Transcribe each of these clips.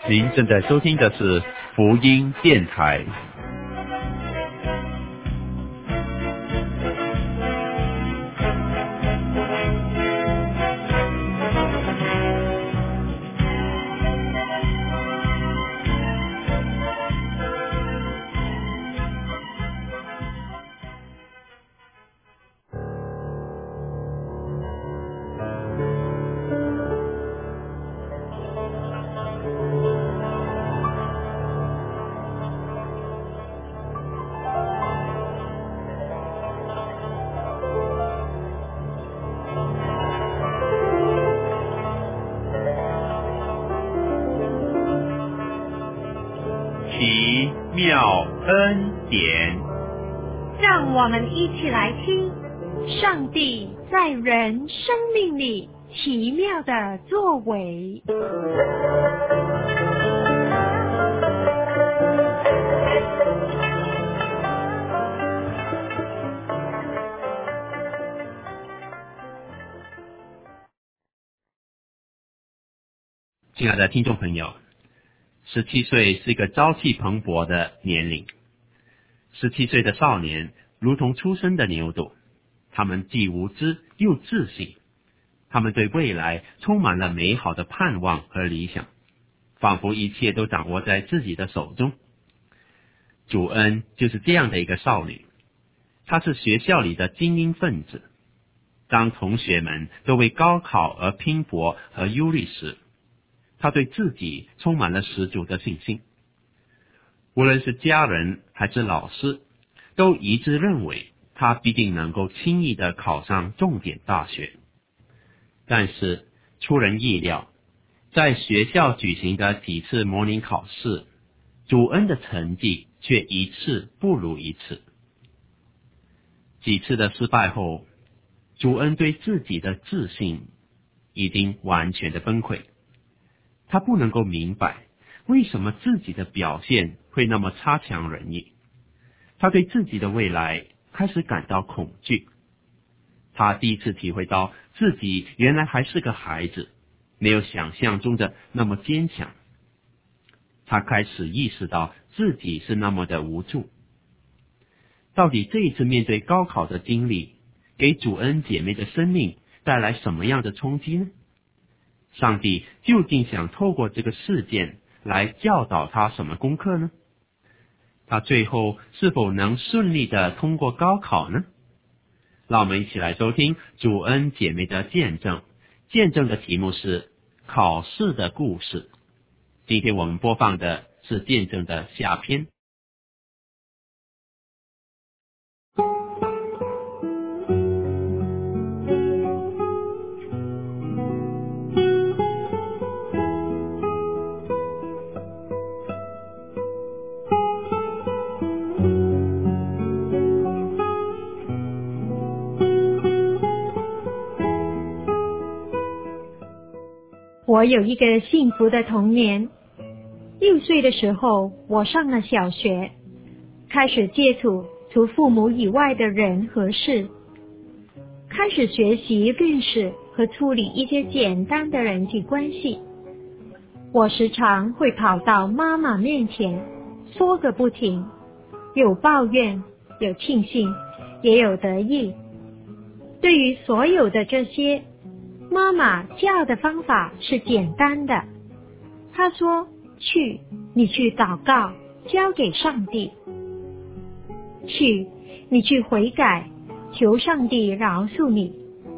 您正在收听的是福音电台。奇妙恩典， 让我们一起来听上帝在人生命里奇妙的作为。 亲爱的听众朋友，17岁是一个朝气蓬勃的年龄。17岁的少年如同初生的牛犊，他们既无知又自信，他们对未来充满了美好的盼望和理想，仿佛一切都掌握在自己的手中。主恩就是这样的一个少女，她是学校里的精英分子。当同学们都为高考而拼搏和忧虑时，他对自己充满了十足的信心。无论是家人还是老师，都一致认为他必定能够轻易地考上重点大学。但是出人意料，在学校举行的几次模拟考试，主恩的成绩却一次不如一次。几次的失败后，主恩对自己的自信已经完全的崩溃。他不能够明白为什么自己的表现会那么差强人意，他对自己的未来开始感到恐惧。他第一次体会到自己原来还是个孩子，没有想象中的那么坚强。他开始意识到自己是那么的无助。到底这一次面对高考的经历，给主恩姐妹的生命带来什么样的冲击呢？上帝究竟想透过这个事件来教导他什么功课呢？他最后是否能顺利的通过高考呢？让我们一起来收听主恩姐妹的见证。见证的题目是考试的故事。今天我们播放的是见证的下篇。 我有一个幸福的童年。6岁的时候，我上了小学，开始接触除父母以外的人和事，开始学习认识和处理一些简单的人际关系。我时常会跑到妈妈面前说个不停，有抱怨，有庆幸，也有得意。对于所有的这些，妈妈教的方法是简单的。她说，你去祷告，交给上帝。你去悔改，求上帝饶恕你。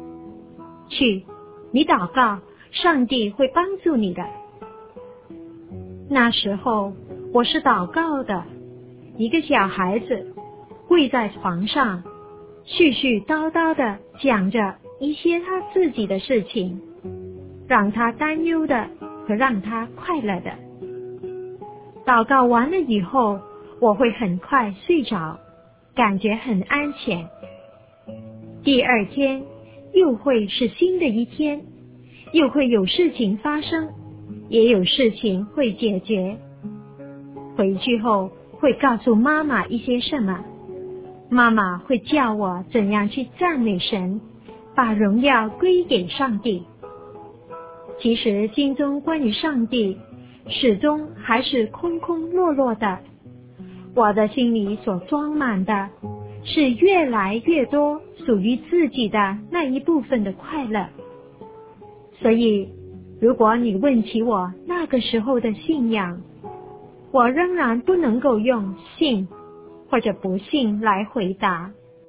你祷告，上帝会帮助你的。那时候我是祷告的，一个小孩子跪在床上，絮絮叨叨的讲着一些他自己的事情，让他担忧的和让他快乐的。祷告完了以后，我会很快睡着，感觉很安全。第二天又会是新的一天，又会有事情发生，也有事情会解决。回去后会告诉妈妈一些什么，妈妈会教我怎样去赞美神，把荣耀归给上帝。其实心中关于上帝始终还是空空落落的。我的心里所装满的是越来越多属于自己的那一部分的快乐。所以如果你问起我那个时候的信仰，我仍然不能够用信或者不信来回答。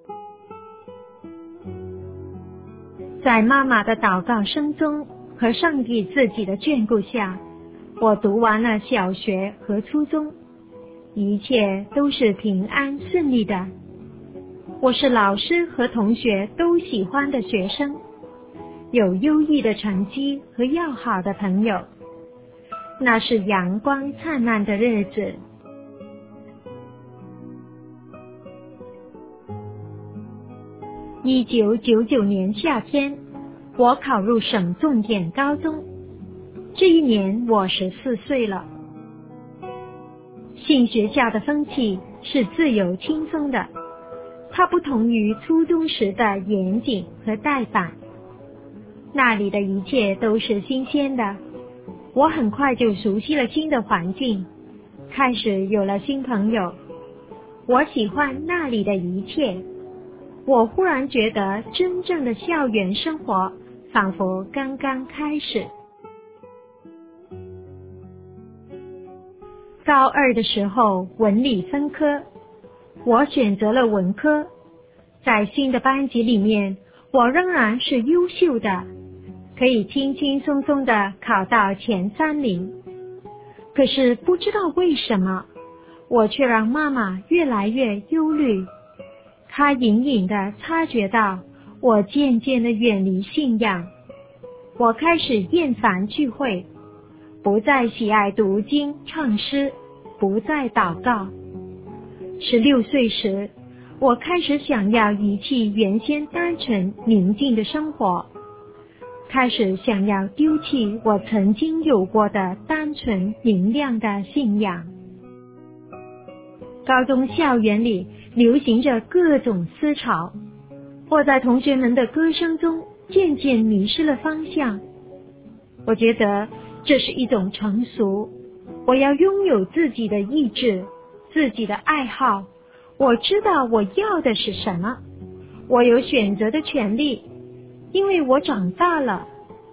在妈妈的祷告声中和上帝自己的眷顾下，我读完了小学和初中，一切都是平安顺利的。我是老师和同学都喜欢的学生，有优异的成绩和要好的朋友，那是阳光灿烂的日子。1999年夏天，我考入省重点高中。这一年我14岁了。新学校的风气是自由轻松的，它不同于初中时的严谨和呆板。那里的一切都是新鲜的，我很快就熟悉了新的环境，开始有了新朋友。我喜欢那里的一切。我忽然觉得真正的校园生活仿佛刚刚开始。高二的时候，文理分科，我选择了文科。在新的班级里面，我仍然是优秀的，可以轻轻松松的考到前3名。可是不知道为什么，我却让妈妈越来越忧虑。她隐隐地察觉到我渐渐地远离信仰，我开始厌烦聚会，不再喜爱读经唱诗，不再祷告。16岁时，我开始想要遗弃原先单纯宁静的生活，开始想要丢弃我曾经有过的单纯明亮的信仰。高中校园里流行着各种思潮，我在同学们的歌声中渐渐迷失了方向。我觉得这是一种成熟，我要拥有自己的意志，自己的爱好，我知道我要的是什么，我有选择的权利，因为我长大了。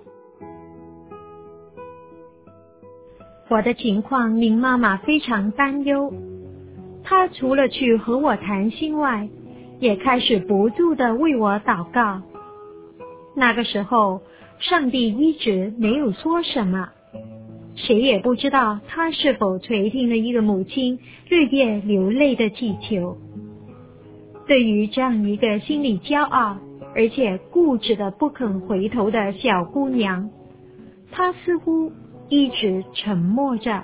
我的情况令妈妈非常担忧，她除了去和我谈心外，也开始不住地为我祷告。那个时候，上帝一直没有说什么，谁也不知道他是否垂听了一个母亲日夜流泪的祈求。对于这样一个心里骄傲而且固执的不肯回头的小姑娘，她似乎一直沉默着。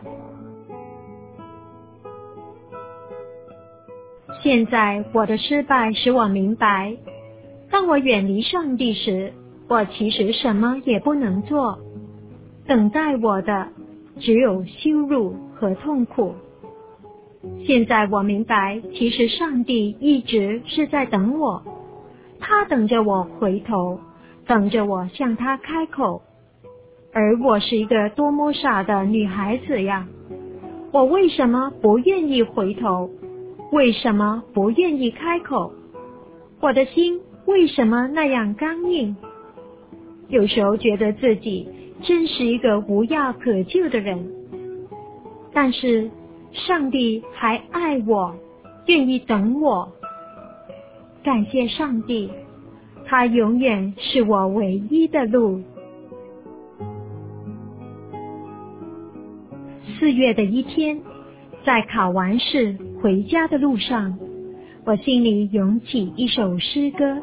现在我的失败使我明白，当我远离上帝时，我其实什么也不能做，等待我的只有羞辱和痛苦。现在我明白，其实上帝一直是在等我，他等着我回头，等着我向他开口。而我是一个多么傻的女孩子呀！我为什么不愿意回头？为什么不愿意开口？我的心为什么那样刚硬？有时候觉得自己真是一个无药可救的人，但是上帝还爱我，愿意等我。感谢上帝，他永远是我唯一的路。4月的一天，在考完试回家的路上，我心里涌起一首诗歌。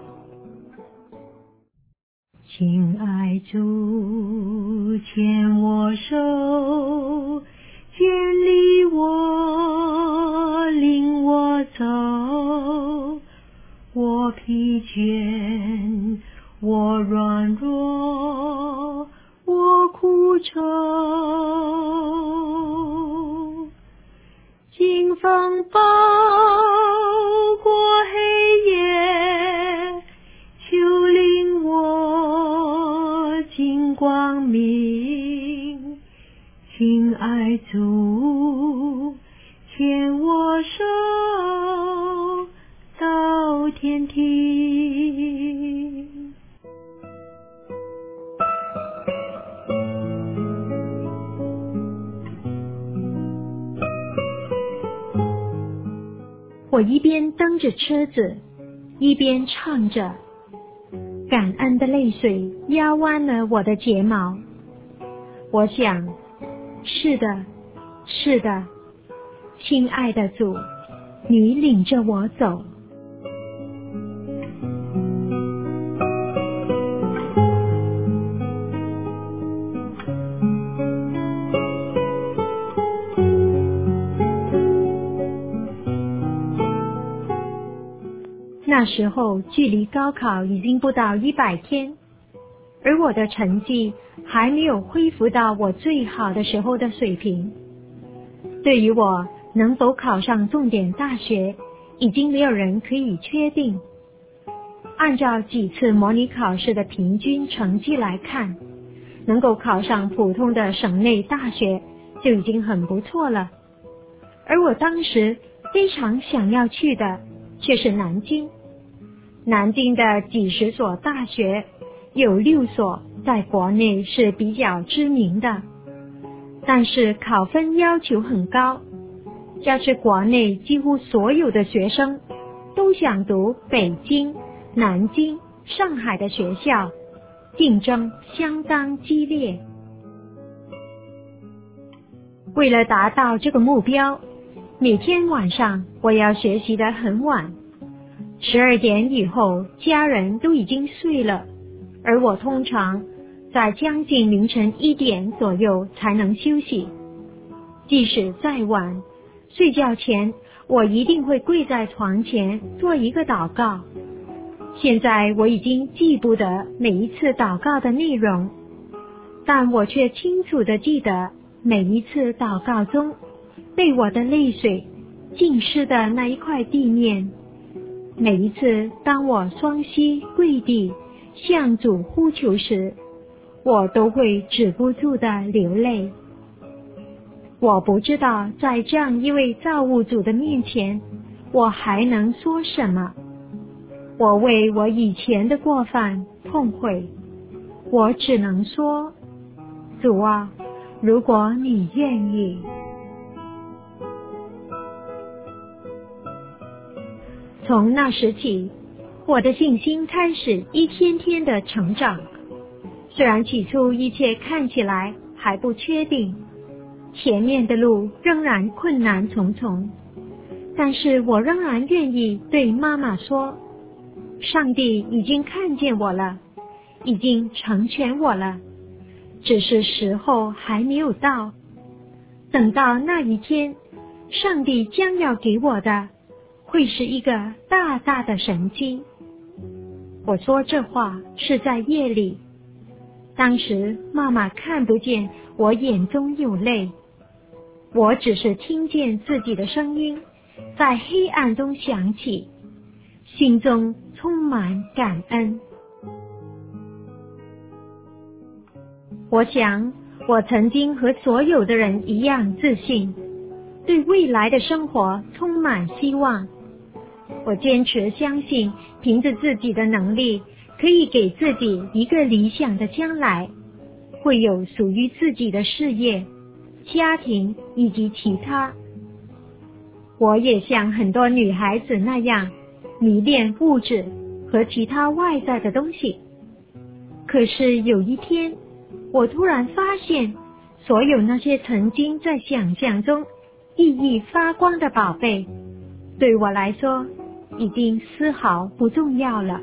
亲爱主，牵我手，建立我，领我走。我疲倦，我软弱，我苦愁。经风暴过黑夜，求领我进光明。亲亲爱主，牵我手到天庭。我一边蹬着车子，一边唱着，感恩的泪水压弯了我的睫毛。我想，是的，是的，亲爱的主，你领着我走。那时候距离高考已经不到100天，而我的成绩还没有恢复到我最好的时候的水平。对于我能否考上重点大学，已经没有人可以确定。按照几次模拟考试的平均成绩来看，能够考上普通的省内大学就已经很不错了。而我当时非常想要去的却是南京。南京的几十所大学，有6所在国内是比较知名的，但是考分要求很高。要是国内几乎所有的学生都想读北京、南京、上海的学校，竞争相当激烈。为了达到这个目标，每天晚上我要学习得很晚，12点以后家人都已经睡了，而我通常在将近凌晨1点左右才能休息。即使再晚，睡觉前我一定会跪在床前做一个祷告。现在我已经记不得每一次祷告的内容，但我却清楚地记得每一次祷告中被我的泪水浸湿的那一块地面。每一次当我双膝跪地向主呼求时，我都会止不住的流泪。我不知道在这样一位造物主的面前，我还能说什么。我为我以前的过犯痛悔，我只能说，主啊，如果你愿意。从那时起，我的信心开始一天天的成长。虽然起初一切看起来还不确定，前面的路仍然困难重重，但是我仍然愿意对妈妈说，上帝已经看见我了，已经成全我了，只是时候还没有到。等到那一天，上帝将要给我的会是一个大大的神迹。我说这话是在夜里，当时妈妈看不见我眼中有泪，我只是听见自己的声音在黑暗中响起，心中充满感恩。我想我曾经和所有的人一样自信，对未来的生活充满希望。我坚持相信，凭着自己的能力，可以给自己一个理想的将来，会有属于自己的事业、家庭以及其他。我也像很多女孩子那样迷恋物质和其他外在的东西。可是有一天，我突然发现，所有那些曾经在想象中熠熠发光的宝贝，对我来说已经丝毫不重要了。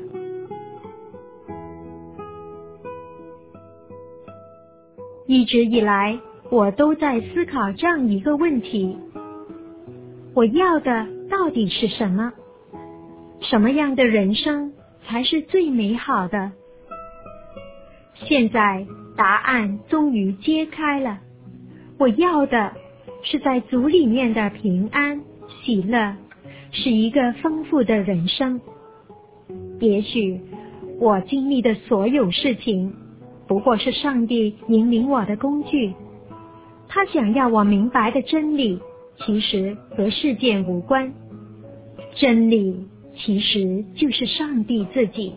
一直以来，我都在思考这样一个问题：我要的到底是什么？什么样的人生才是最美好的？现在答案终于揭开了，我要的是在主里面的平安、喜乐，是一个丰富的人生。也许我经历的所有事情，不过是上帝引领我的工具。 他想要我明白的真理，其实和事件无关。真理其实就是上帝自己。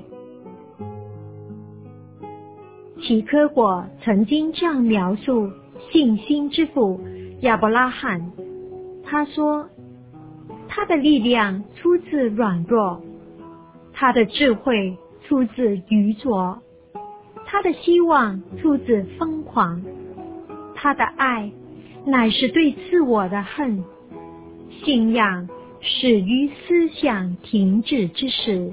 齐科果曾经这样描述信心之父亚伯拉罕，他说，他的力量出自软弱，他的智慧出自愚拙，他的希望出自疯狂，他的爱乃是对自我的恨，信仰始于思想停止之时。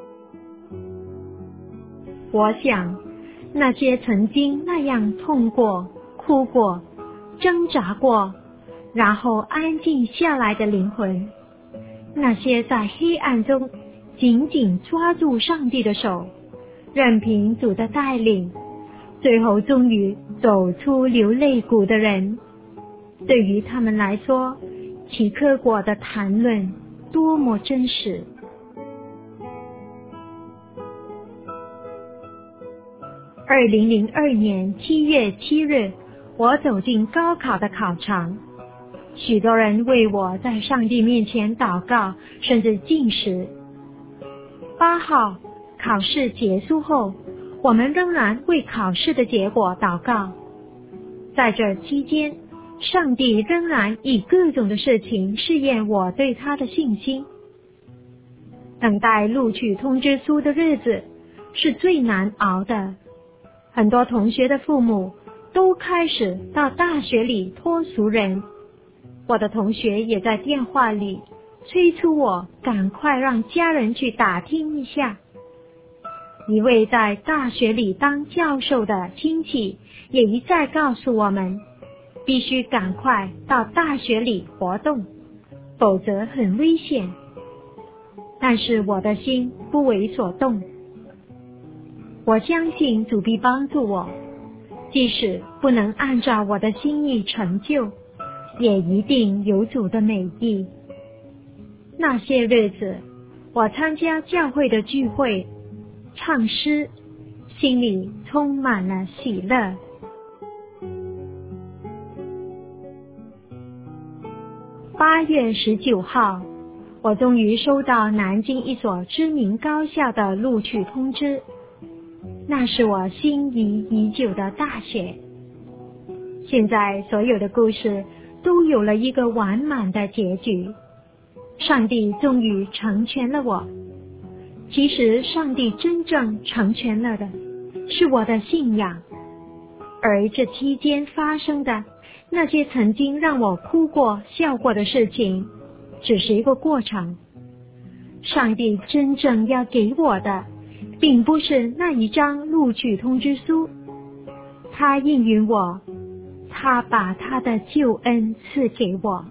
我想，那些曾经那样痛过、哭过、挣扎过，然后安静下来的灵魂，那些在黑暗中紧紧抓住上帝的手，任凭主的带领，最后终于走出流泪谷的人，对于他们来说，齐科果的谈论多么真实。2002年7月7日，我走进高考的考场，许多人为我在上帝面前祷告，甚至禁食。8号考试结束后，我们仍然为考试的结果祷告。在这期间，上帝仍然以各种的事情试验我对他的信心。等待录取通知书的日子是最难熬的，很多同学的父母都开始到大学里托熟人，我的同学也在电话里催促我赶快让家人去打听一下。一位在大学里当教授的亲戚也一再告诉我们，必须赶快到大学里活动，否则很危险。但是我的心不为所动，我相信主必帮助我，即使不能按照我的心意成就，也一定有主的美意。那些日子，我参加教会的聚会，唱诗，心里充满了喜乐。8月19号，我终于收到南京一所知名高校的录取通知，那是我心仪已久的大学。现在所有的故事都有了一个完满的结局，上帝终于成全了我。其实上帝真正成全了的是我的信仰，而这期间发生的那些曾经让我哭过笑过的事情，只是一个过程。上帝真正要给我的并不是那一张录取通知书，他应允我，他把他的救恩赐给我。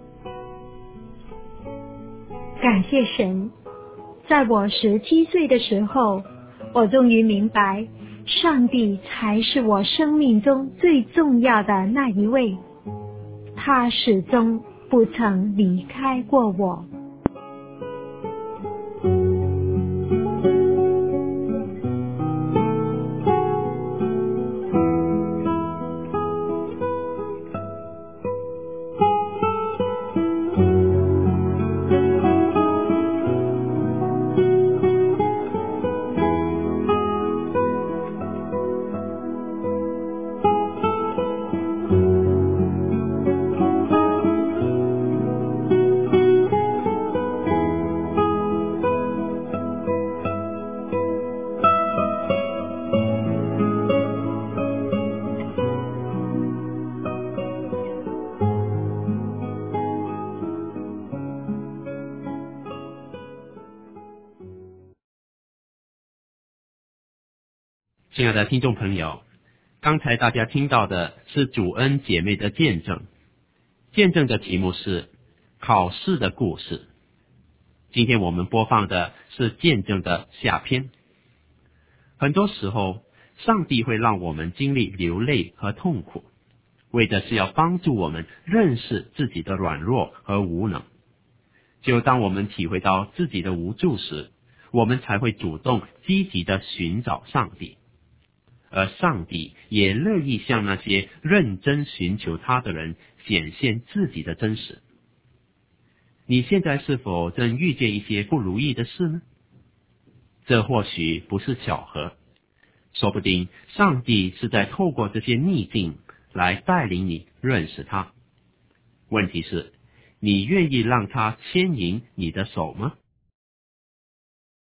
感谢神，在我17岁的时候，我终于明白，上帝才是我生命中最重要的那一位，他始终不曾离开过我。 亲爱的听众朋友，刚才大家听到的是主恩姐妹的见证，见证的题目是考试的故事。今天我们播放的是见证的下篇。很多时候，上帝会让我们经历流泪和痛苦，为的是要帮助我们认识自己的软弱和无能。只有当我们体会到自己的无助时，我们才会主动积极地寻找上帝。 而上帝也乐意向那些认真寻求他的人显现自己的真实。你现在是否正遇见一些不如意的事呢？这或许不是巧合，说不定上帝是在透过这些逆境来带领你认识他。问题是，你愿意让他牵引你的手吗？